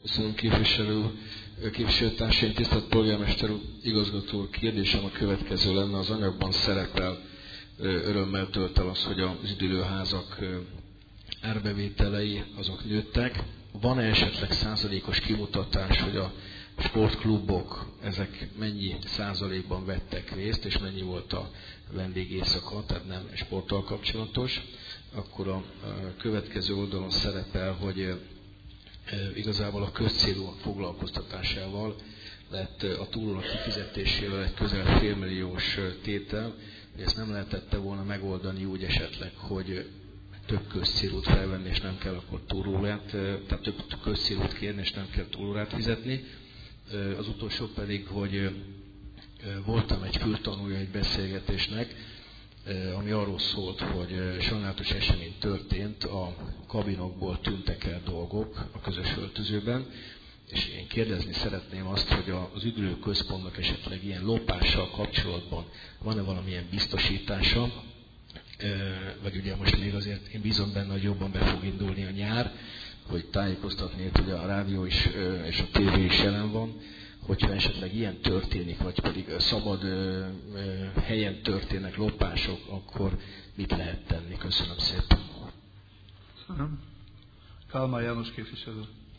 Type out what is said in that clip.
Köszönöm képviselőtársaim, tisztelt polgármester úr, igazgató úr, kérdésem a következő lenne. Az anyagban szerepel, örömmel tölt el az, hogy az üdülőházak árbevételei azok nőttek. Van-e esetleg százalékos kimutatás, hogy a sportklubok ezek mennyi százalékban vettek részt, és mennyi volt a vendégéjszaka, tehát nem sporttal kapcsolatos? Akkor a következő oldalon szerepel, hogy igazából a közcélú foglalkoztatásával lett a túlóra kifizetésével egy közel félmilliós tétel, hogy ezt nem lehetette volna megoldani úgy esetleg, hogy több közcélút felvenni, és nem kell akkor túlórát, tehát több közcélút kérni, és nem kell túlórát fizetni. Az utolsó pedig, hogy voltam egy fültanúja egy beszélgetésnek, ami arról szólt, hogy sajnálatos esemény történt, a kabinokból tűntek el dolgok a közös öltözőben, és én kérdezni szeretném azt, hogy az üdülőközpontnak esetleg ilyen lopással kapcsolatban van-e valamilyen biztosítása, vagy ugye most még azért én bízom benne, hogy jobban be fog indulni a nyár, hogy tájékoztatni, hogy a rádió is és a tévé is jelen van, hogyha esetleg ilyen történik, vagy pedig szabad helyen történnek lopások, akkor mit lehet tenni? Köszönöm szépen. Köszönöm. Kálmán János képviselő.